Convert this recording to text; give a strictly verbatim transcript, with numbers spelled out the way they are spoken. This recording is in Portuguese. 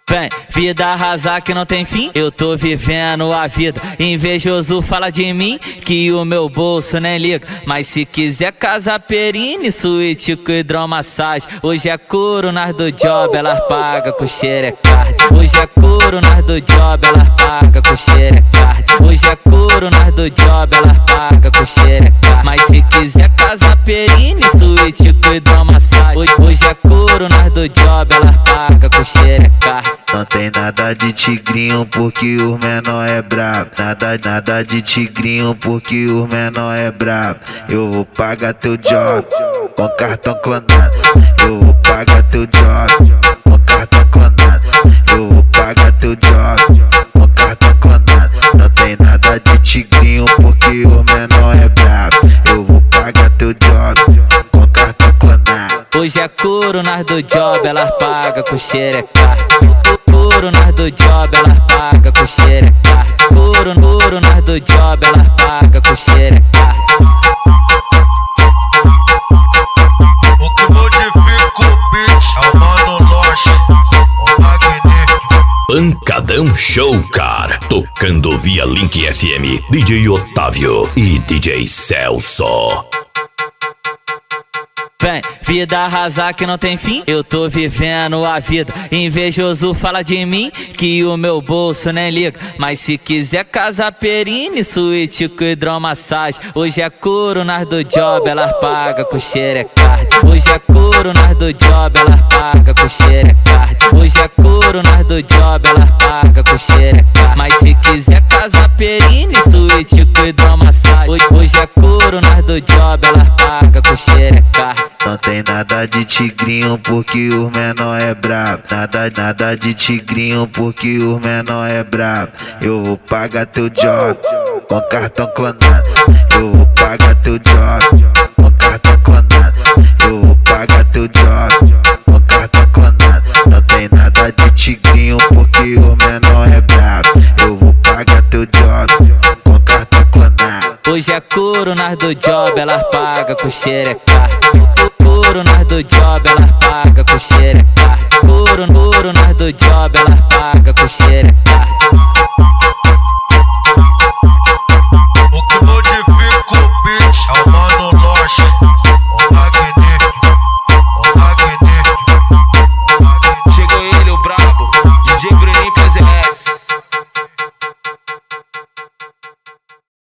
Vem, vida arrasar que não tem fim, eu tô vivendo a vida. Invejoso fala de mim, que o meu bolso nem liga. Mas se quiser casa perine, suíte com hidromassagem. Hoje é couro nas do job, elas pagam com xerecard. Hoje é couro nas do job, elas pagam com xerecard. Hoje é couro nas do job, elas pagam com xerecard. Mas se quiser casa perine, suíte com hidromassagem. Hoje, hoje é couro nas do job, elas pagam com xerecard. Não tem nada de tigrinho porque os menor é brabo. Nada, nada de tigrinho porque os menor é brabo. Eu vou pagar teu job com cartão clonado. Eu vou pagar teu job com cartão clonado. Eu vou pagar teu job com cartão clonado. Não tem nada de tigrinho porque os menor é brabo. Eu vou pagar teu job com cartão clonado. Hoje é couro nas do job, elas pagam com xerecard. Couro nas do job, elas pagam com xerecard. Couro, couro nas do job, elas pagam com xerecard. O que modifica o beat é o Mano Loche, o magnífico. Pancadão Show, cara. Tocando via Link F M, D J Otávio e D J Celso. Vem, vida arrasar que não tem fim, eu tô vivendo a vida. Invejoso fala de mim, que o meu bolso nem liga. Mas se quiser casa perine, suíte com hidromassagem. Hoje é couro nas do job, elas pagam com xerecard. Hoje é couro nas do job, elas pagam com xerecard. Hoje é couro nas do job, elas pagam com xerecard. Mas se quiser casa perine, suíte com hidromassagem. Hoje, hoje é couro nas do job, elas pagam com xerecard. Não tem nada de tigrinho porque os menor é brabo. Nada, nada de tigrinho porque os menor é brabo. Eu vou pagar teu job com cartão clonado. Eu vou pagar teu job com cartão clonado. Eu vou pagar teu job com cartão clonado. Não tem nada de tigrinho porque os menor é brabo. Eu vou pagar teu job com cartão clonado. Hoje é couro nas do job, elas pagam com xerecard. Couro nas do job, elas pagam com xerecard. Couro, couro nas do job, elas pagam com xerecard.